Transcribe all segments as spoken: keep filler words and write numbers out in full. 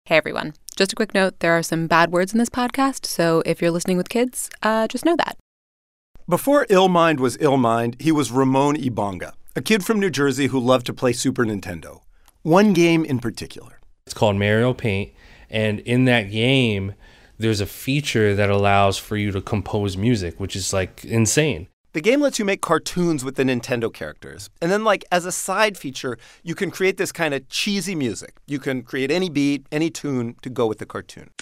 Hey everyone, just a quick note, there are some bad words in this podcast, so if you're listening with kids, uh, just know that. Before Illmind was Illmind, he was Ramon Ibanga, a kid from New Jersey who loved to play Super Nintendo. One game in particular. It's called Mario Paint, and in that game, there's a feature that allows for you to compose music, which is like insane. The game lets you make cartoons with the Nintendo characters. And then, like, as a side feature, you can create this kind of cheesy music. You can create any beat, any tune to go with the cartoon.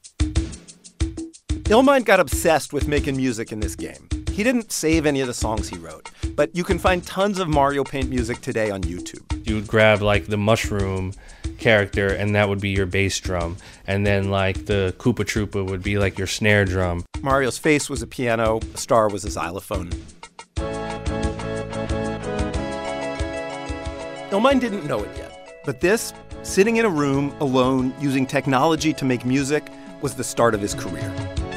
Illmind got obsessed with making music in this game. He didn't save any of the songs he wrote, but you can find tons of Mario Paint music today on YouTube. You would grab, like, the mushroom character, and that would be your bass drum. And then, like, the Koopa Troopa would be, like, your snare drum. Mario's face was a piano. The star was a xylophone. Illmind didn't know it yet, but this, sitting in a room alone using technology to make music, was the start of his career.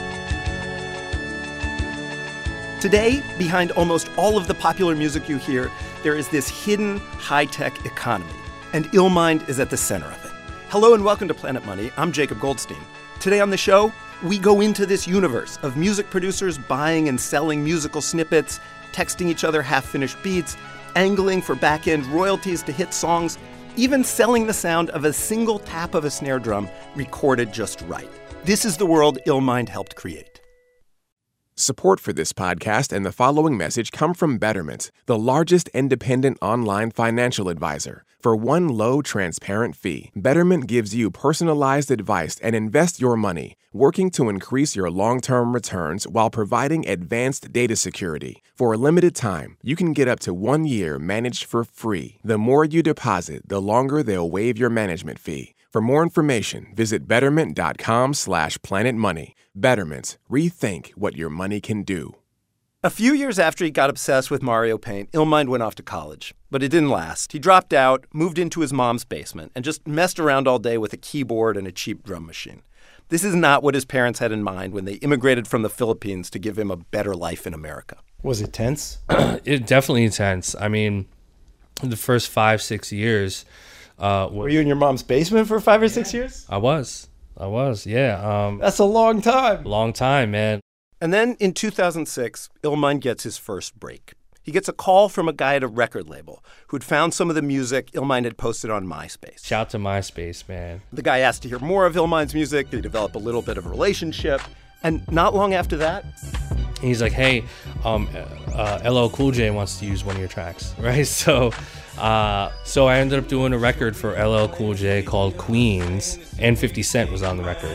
Today, behind almost all of the popular music you hear, there is this hidden high-tech economy, and Illmind is at the center of it. Hello and welcome to Planet Money. I'm Jacob Goldstein. Today on the show, we go into this universe of music producers buying and selling musical snippets, texting each other half-finished beats, angling for back-end royalties to hit songs, even selling the sound of a single tap of a snare drum recorded just right. This is the world Illmind helped create. Support for this podcast and the following message come from Betterment, the largest independent online financial advisor. For one low, transparent fee, Betterment gives you personalized advice and invest your money, working to increase your long-term returns while providing advanced data security. For a limited time, you can get up to one year managed for free. The more you deposit, the longer they'll waive your management fee. For more information, visit betterment.com slash planetmoney. Betterment. Rethink what your money can do. A few years after he got obsessed with Mario Paint, Illmind went off to college. But it didn't last. He dropped out, moved into his mom's basement, and just messed around all day with a keyboard and a cheap drum machine. This is not what his parents had in mind when they immigrated from the Philippines to give him a better life in America. Was it tense? It definitely tense. I mean, the first five, six years... Uh, Were you in your mom's basement for five or six years? I was. I was, yeah. Um, That's a long time. Long time, man. And then in two thousand six, Illmind gets his first break. He gets a call from a guy at a record label who'd found some of the music Illmind had posted on MySpace. Shout to MySpace, man. The guy asked to hear more of Illmind's music. They develop a little bit of a relationship. And not long after that... He's like, hey, um, uh, L L Cool J wants to use one of your tracks, right? So... Uh, so I ended up doing a record for L L Cool J called Queens, and fifty Cent was on the record.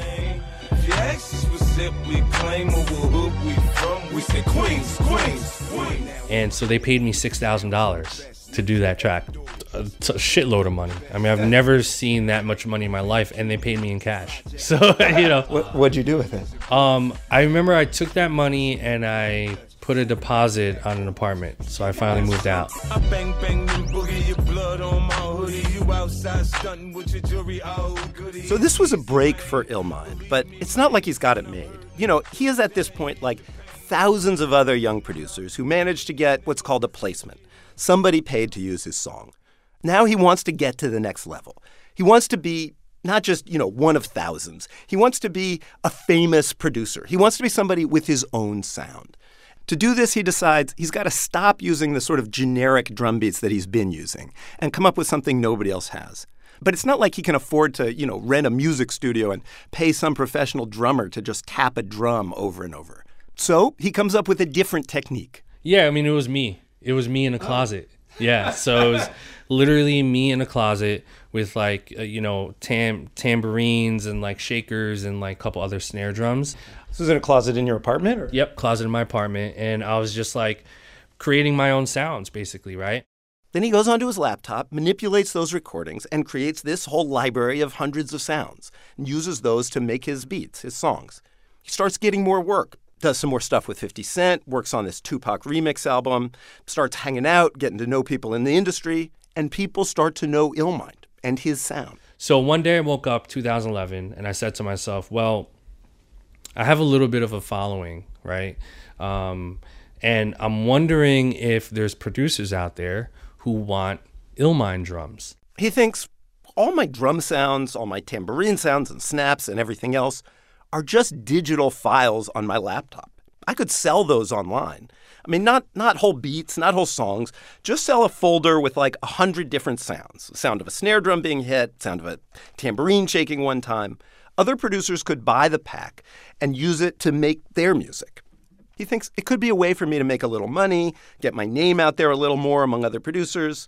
And so they paid me six thousand dollars to do that track. A t- shitload of money. I mean, I've never seen that much money in my life, and they paid me in cash. So, you know. What, what'd you do with it? Um, I remember I took that money and I put a deposit on an apartment, so I finally moved out. So this was a break for Illmind, but it's not like he's got it made. You know, he is at this point like thousands of other young producers who managed to get what's called a placement. Somebody paid to use his song. Now he wants to get to the next level. He wants to be not just, you know, one of thousands. He wants to be a famous producer. He wants to be somebody with his own sound. To do this, he decides he's got to stop using the sort of generic drum beats that he's been using and come up with something nobody else has. But it's not like he can afford to, you know, rent a music studio and pay some professional drummer to just tap a drum over and over. So he comes up with a different technique. Yeah, I mean, it was me. It was me in a closet. Yeah, so it was literally me in a closet with, like, uh, you know, tam- tambourines and, like, shakers and, like, a couple other snare drums. This was in a closet in your apartment? Or? Yep, closet in my apartment. And I was just, like, creating my own sounds, basically, right? Then he goes onto his laptop, manipulates those recordings, and creates this whole library of hundreds of sounds and uses those to make his beats, his songs. He starts getting more work. Does some more stuff with fifty Cent, works on this Tupac remix album, starts hanging out, getting to know people in the industry, and people start to know Illmind and his sound. So one day I woke up, two thousand eleven, and I said to myself, well, I have a little bit of a following, right? Um, and I'm wondering if there's producers out there who want Illmind drums. He thinks, all my drum sounds, all my tambourine sounds and snaps and everything else are just digital files on my laptop. I could sell those online. I mean, not not whole beats, not whole songs. Just sell a folder with like a hundred different sounds. The sound of a snare drum being hit, sound of a tambourine shaking one time. Other producers could buy the pack and use it to make their music. He thinks it could be a way for me to make a little money, get my name out there a little more among other producers.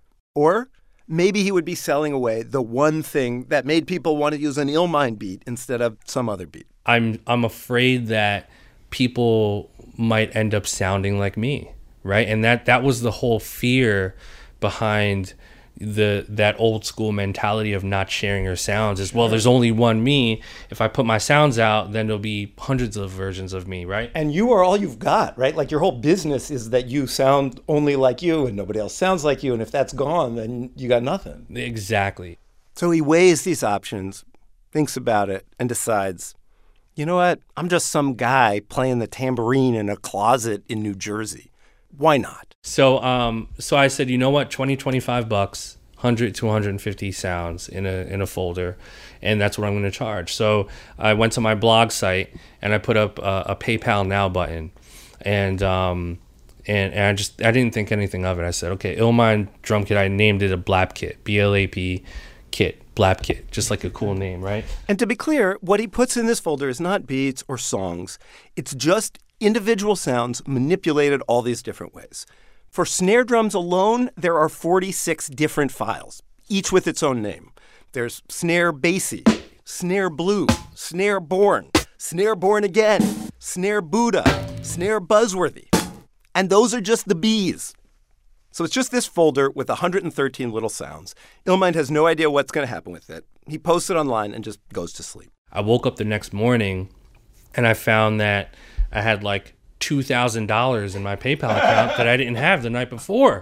Or maybe he would be selling away the one thing that made people want to use an Illmind beat instead of some other beat. I'm I'm afraid that people might end up sounding like me, right? And that that was the whole fear behind the that old school mentality of not sharing your sounds is, well, there's only one me. If I put my sounds out, then there'll be hundreds of versions of me, right? And you are all you've got, right? Like your whole business is that you sound only like you and nobody else sounds like you. And if that's gone, then you got nothing. Exactly. So he weighs these options, thinks about it, and decides, you know what? I'm just some guy playing the tambourine in a closet in New Jersey. Why not? So um, so I said, you know what, twenty, twenty-five bucks, one hundred to one hundred fifty sounds in a in a folder, and that's what I'm going to charge. So I went to my blog site and I put up a, a PayPal Now button, and um and, and I just I didn't think anything of it. I said, okay, Illmind drum kit. I named it a Blap kit, B L A P kit, Blap kit, just like a cool name, right? And to be clear, what he puts in this folder is not beats or songs. It's just individual sounds manipulated all these different ways. For snare drums alone, there are forty-six different files, each with its own name. There's snare bassy, snare blue, snare born, snare born again, snare Buddha, snare buzzworthy. And those are just the B's. So it's just this folder with one hundred thirteen little sounds. Illmind has no idea what's going to happen with it. He posts it online and just goes to sleep. I woke up the next morning and I found that I had like two thousand dollars in my PayPal account that I didn't have the night before.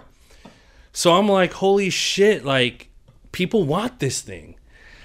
So I'm like, holy shit, like people want this thing.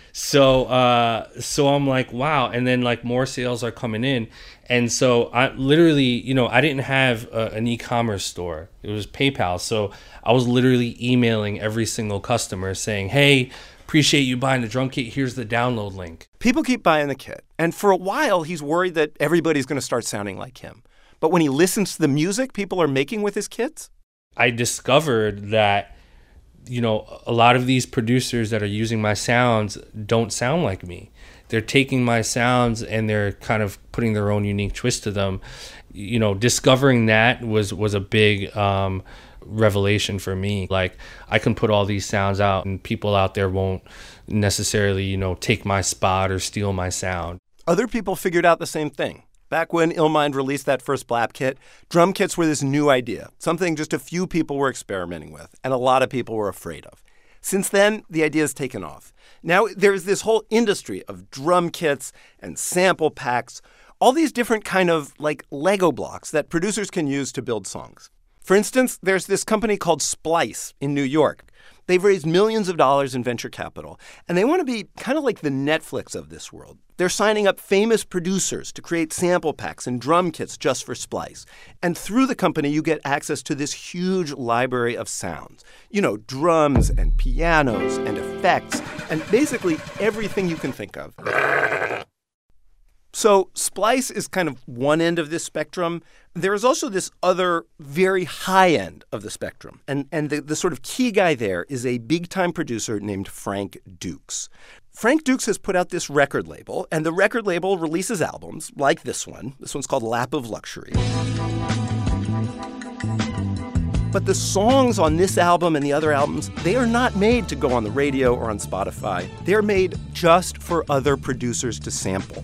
So uh, so I'm like, wow. And then like more sales are coming in. And so I literally, you know, I didn't have a, an e-commerce store. It was PayPal. So I was literally emailing every single customer saying, hey, appreciate you buying the drum kit. Here's the download link. People keep buying the kit. And for a while, he's worried that everybody's going to start sounding like him. But when he listens to the music people are making with his kits, I discovered that, you know, a lot of these producers that are using my sounds don't sound like me. They're taking my sounds and they're kind of putting their own unique twist to them. You know, discovering that was, was a big um, revelation for me. Like, I can put all these sounds out and people out there won't necessarily, you know, take my spot or steal my sound. Other people figured out the same thing. Back when Illmind released that first Blap kit, drum kits were this new idea, something just a few people were experimenting with, and a lot of people were afraid of. Since then, the idea has taken off. Now there's this whole industry of drum kits and sample packs, all these different kind of like Lego blocks that producers can use to build songs. For instance, there's this company called Splice in New York. They've raised millions of dollars in venture capital, and they want to be kind of like the Netflix of this world. They're signing up famous producers to create sample packs and drum kits just for Splice. And through the company, you get access to this huge library of sounds. You know, drums and pianos and effects, and basically everything you can think of. So Splice is kind of one end of this spectrum. There is also this other very high end of the spectrum. And, and the, the sort of key guy there is a big-time producer named Frank Dukes. Frank Dukes has put out this record label, and the record label releases albums like this one. This one's called Lap of Luxury. But the songs on this album and the other albums, they are not made to go on the radio or on Spotify. They're made just for other producers to sample,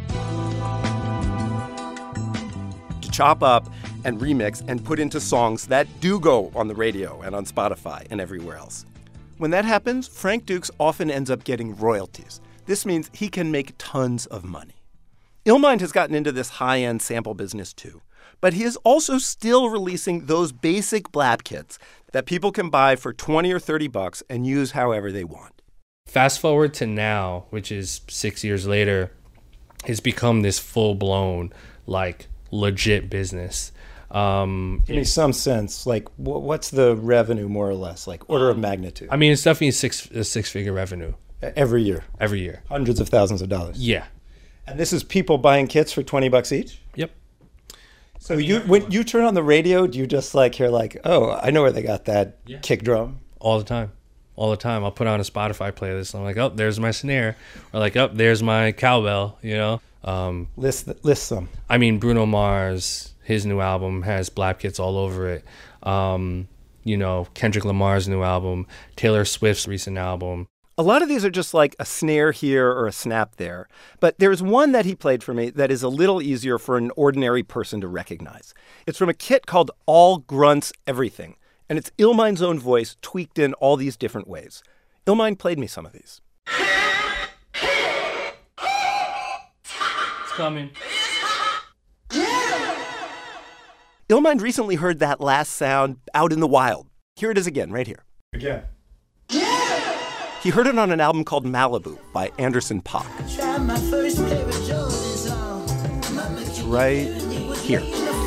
to chop up and remix and put into songs that do go on the radio and on Spotify and everywhere else. When that happens, Frank Dukes often ends up getting royalties. This means he can make tons of money. Illmind has gotten into this high-end sample business too, but he is also still releasing those basic Blap kits that people can buy for twenty or thirty bucks and use however they want. Fast forward to now, which is six years later, it's become this full-blown, like, legit business. Um, Give me some sense. Like, wh- what's the revenue, more or less? Like, order of magnitude. I mean, it's definitely six a six figure revenue Every year. every year. Hundreds of thousands of dollars. Yeah. And this is people buying kits for twenty bucks each? Yep. So you when you turn on the radio, do you just like hear like, oh, I know where they got that Yeah. kick drum? All the time. All the time. I'll put on a Spotify playlist and I'm like, oh, there's my snare. Or like, oh, there's my cowbell, you know? Um, List list some. I mean, Bruno Mars, his new album has blap kits all over it. Um, you know, Kendrick Lamar's new album, Taylor Swift's recent album. A lot of these are just like a snare here or a snap there. But there's one that he played for me that is a little easier for an ordinary person to recognize. It's from a kit called All Grunts Everything. And it's Illmind's own voice tweaked in all these different ways. Illmind played me some of these. It's coming. Illmind recently heard that last sound out in the wild. Here it is again, right here. Again. He heard it on an album called Malibu by Anderson .Paak. It's right here.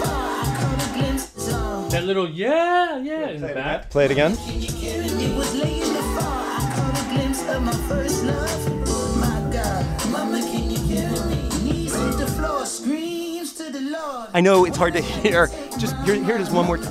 That little, yeah, yeah, in the back. Play it again. I know it's hard to hear. Just here, here it is one more time.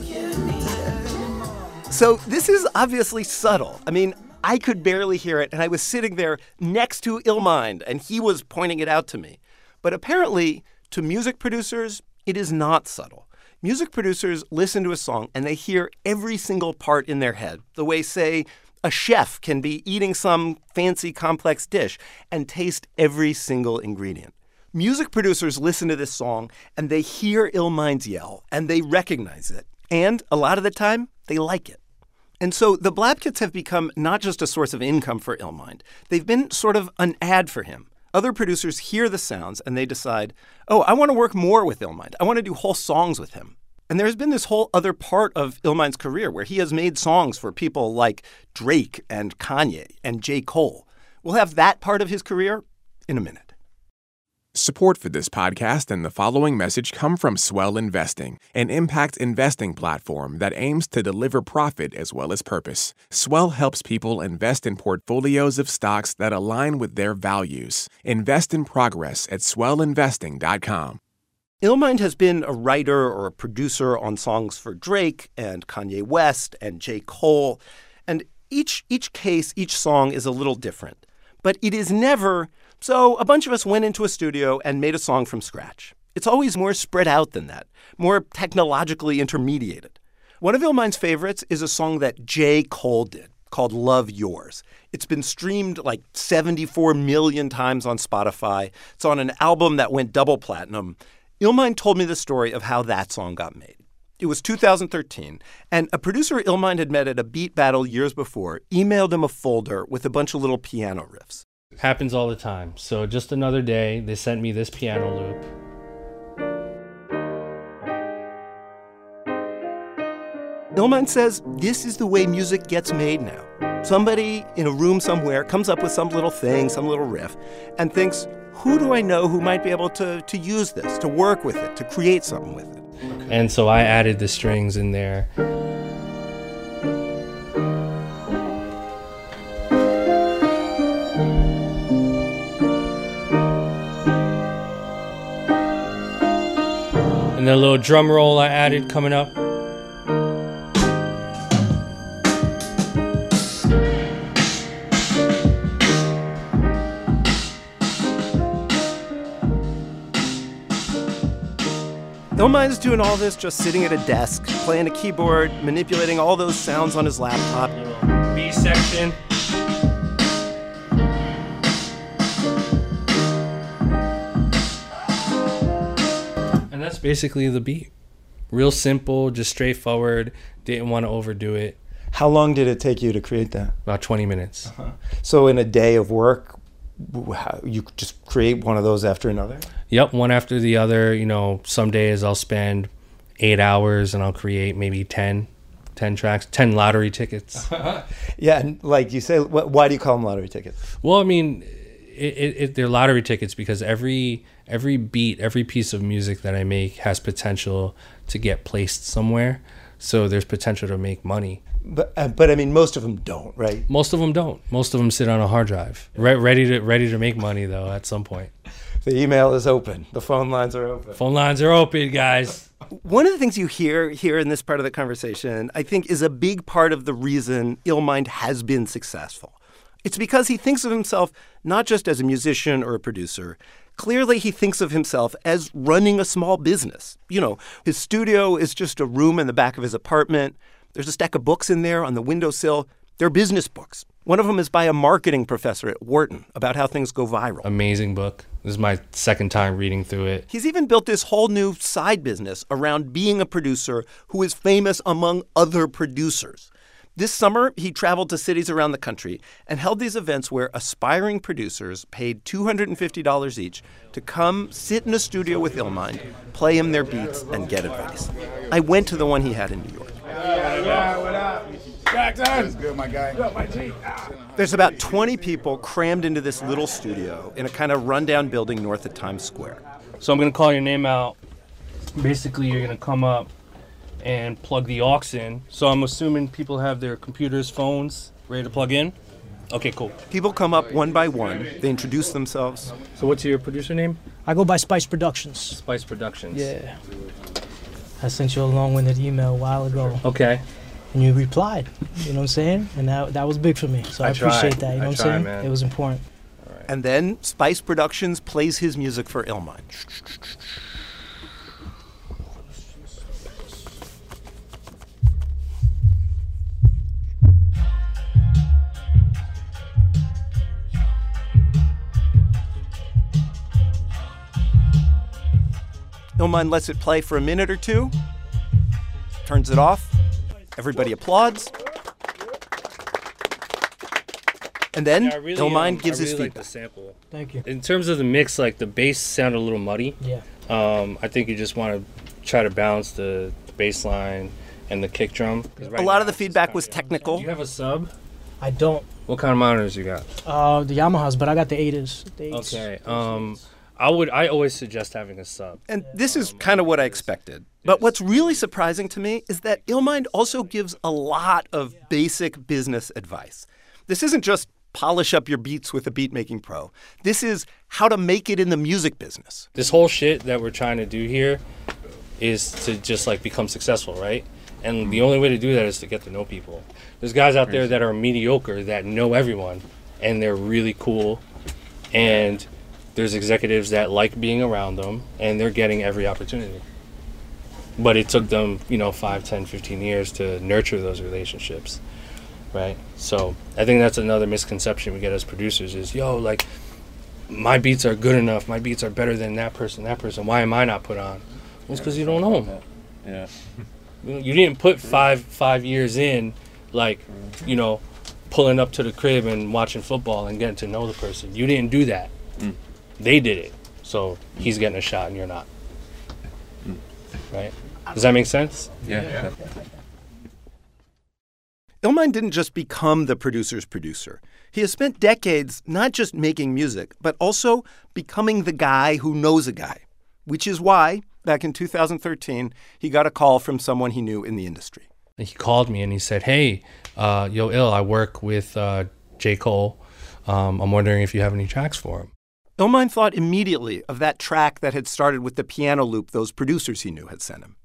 So this is obviously subtle. I mean, I could barely hear it, and I was sitting there next to Illmind, and he was pointing it out to me. But apparently, to music producers, it is not subtle. Music producers listen to a song, and they hear every single part in their head, the way, say, a chef can be eating some fancy, complex dish and taste every single ingredient. Music producers listen to this song, and they hear Illmind's yell, and they recognize it. And a lot of the time, they like it. And so the blap kits have become not just a source of income for Illmind. They've been sort of an ad for him. Other producers hear the sounds and they decide, oh, I want to work more with Illmind. I want to do whole songs with him. And there's been this whole other part of Illmind's career where he has made songs for people like Drake and Kanye and J. Cole. We'll have that part of his career in a minute. Support for this podcast and the following message come from Swell Investing, an impact investing platform that aims to deliver profit as well as purpose. Swell helps people invest in portfolios of stocks that align with their values. Invest in progress at swell investing dot com. Illmind has been a writer or a producer on songs for Drake and Kanye West and J. Cole. And each each case, each song is a little different. But it is never, so a bunch of us went into a studio and made a song from scratch. It's always more spread out than that, more technologically intermediated. One of Illmind's favorites is a song that J. Cole did called Love Yours. It's been streamed like seventy-four million times on Spotify. It's on an album that went double platinum. Illmind told me the story of how that song got made. It was two thousand thirteen, and a producer Illmind had met at a beat battle years before emailed him a folder with a bunch of little piano riffs. Happens all the time. So just another day, they sent me this piano loop. Illmind says this is the way music gets made now. Somebody in a room somewhere comes up with some little thing, some little riff, and thinks, who do I know who might be able to, to use this, to work with it, to create something with it? And so I added the strings in there. And the little drum roll I added coming up. Illmind's doing all this just sitting at a desk, playing a keyboard, manipulating all those sounds on his laptop. Little B section. And that's basically the beat. Real simple, just straightforward. Didn't want to overdo it. How long did it take you to create that? About twenty minutes. Uh-huh. So in a day of work, how, you just create one of those after another? Yep, one after the other. You know, some days I'll spend eight hours and I'll create maybe ten, ten tracks, ten lottery tickets. Yeah, and like you say, wh- why do you call them lottery tickets? Well, I mean, it, it, they're lottery tickets because every every beat, every piece of music that I make has potential to get placed somewhere. So there's potential to make money. But uh, but I mean, most of them don't, right? Most of them don't. Most of them sit on a hard drive, re- ready to ready to make money though. At some point, the email is open. The phone lines are open. Phone lines are open, guys. One of the things you hear here in this part of the conversation, I think, is a big part of the reason Illmind has been successful. It's because he thinks of himself not just as a musician or a producer. Clearly, he thinks of himself as running a small business. You know, his studio is just a room in the back of his apartment. There's a stack of books in there on the windowsill. They're business books. One of them is by a marketing professor at Wharton about how things go viral. Amazing book. This is my second time reading through it. He's even built this whole new side business around being a producer who is famous among other producers. This summer, he traveled to cities around the country and held these events where aspiring producers paid two hundred fifty dollars each to come sit in a studio with Illmind, play him their beats, and get advice. I went to the one he had in New York. Yeah, what up? That's good, my guy. There's about twenty people crammed into this little studio in a kind of rundown building north of Times Square. So I'm going to call your name out. Basically, you're going to come up and plug the aux in. So I'm assuming people have their computers, phones ready to plug in? Okay, cool. People come up one by one. They introduce themselves. So what's your producer name? I go by Spice Productions. Spice Productions. Yeah. I sent you a long-winded email a while ago. Okay. And you replied, you know what I'm saying? And that that was big for me. So I, I appreciate try. that, you know I what try, I'm saying? man. It was important. Right. And then Spice Productions plays his music for Illmind. Illmind lets it play for a minute or two, turns it off, everybody applauds, and then Yeah, really, Illmind um, gives I his really like feedback. the sample. Thank you. In terms of the mix, like the bass sounded a little muddy. Yeah. Um, I think you just want to try to balance the bass line and the kick drum. A lot of the feedback was technical. Do you have a sub? I don't. What kind of monitors you got? Uh, the Yamahas, but I got the eights. The eights. Okay. Um, I would. I always suggest having a sub. And this is kind of what I expected. But what's really surprising to me is that Illmind also gives a lot of basic business advice. This isn't just polish up your beats with a beat-making pro. This is how to make it in the music business. This whole shit that we're trying to do here is to just like become successful, right? And the only way to do that is to get to know people. There's guys out there that are mediocre that know everyone, and they're really cool. And there's executives that like being around them, and they're getting every opportunity. But it took them, you know, five, ten, fifteen years to nurture those relationships, right? So I think that's another misconception we get as producers is, yo, like, my beats are good enough. My beats are better than that person, that person. Why am I not put on? Well, it's because you don't know them. Yeah. You didn't put five five years in, like, you know, pulling up to the crib and watching football and getting to know the person. You didn't do that. Mm. They did it. So he's getting a shot and you're not. Mm. Right? Does that make sense? Yeah. yeah. Illmind didn't just become the producer's producer. He has spent decades not just making music, but also becoming the guy who knows a guy, which is why, back in two thousand thirteen, he got a call from someone he knew in the industry. He called me and he said, hey, uh, yo, Ill, I work with uh, J. Cole. Um, I'm wondering if you have any tracks for him. Illmind thought immediately of that track that had started with the piano loop those producers he knew had sent him.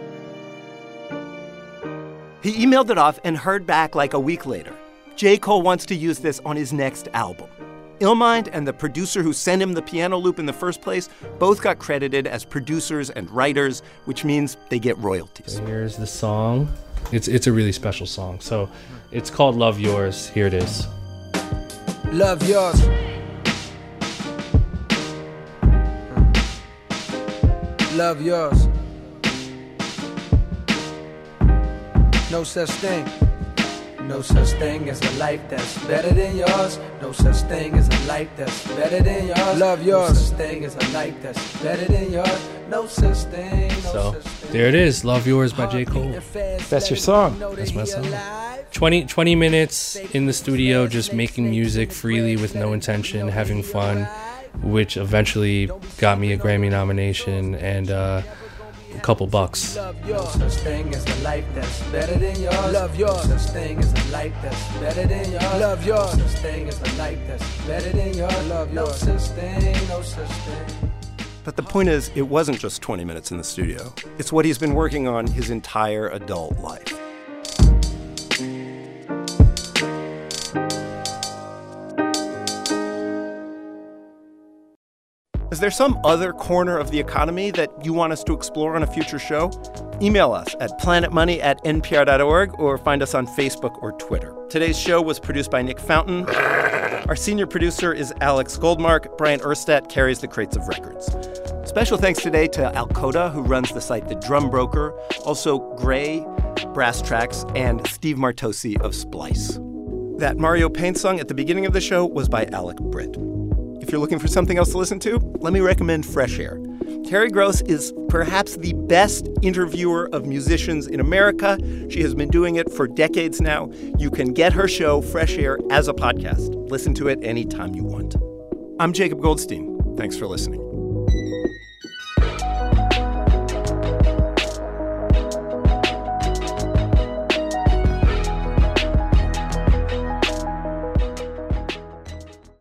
He emailed it off and heard back like a week later. J. Cole wants to use this on his next album. Illmind and the producer who sent him the piano loop in the first place both got credited as producers and writers, which means they get royalties. So here's the song. It's it's a really special song. So it's called Love Yours. Here it is. Love yours. Love yours. No such thing. No No such thing as a life that's better than yours. No such thing as a life that's better than yours. Love yours. No such thing as a life that's better than yours. No such thing. No So such thing. there it is, Love Yours by J. Cole. That's your song. That's my song. twenty, twenty minutes in the studio just making music freely with no intention, having fun, which eventually got me a Grammy nomination and uh, a couple bucks. No such thing as a life that's better than yours. Love yours. No such thing as a life that's better than yours. Love yours. No such thing as a life that's better than yours. Love yours. No such thing. No such thing. But the point is, it wasn't just twenty minutes in the studio. It's what he's been working on his entire adult life. Is there some other corner of the economy that you want us to explore on a future show? Email us at planetmoney at n p r dot org or find us on Facebook or Twitter. Today's show was produced by Nick Fountain. Our senior producer is Alex Goldmark. Brian Erstadt carries the crates of records. Special thanks today to Alcoda, who runs the site The Drum Broker, also Gray, Brass Tracks, and Steve Martosi of Splice. That Mario Paint song at the beginning of the show was by Alec Britt. If you're looking for something else to listen to, let me recommend Fresh Air. Terry Gross is perhaps the best interviewer of musicians in America. She has been doing it for decades now. You can get her show, Fresh Air, as a podcast. Listen to it anytime you want. I'm Jacob Goldstein. Thanks for listening.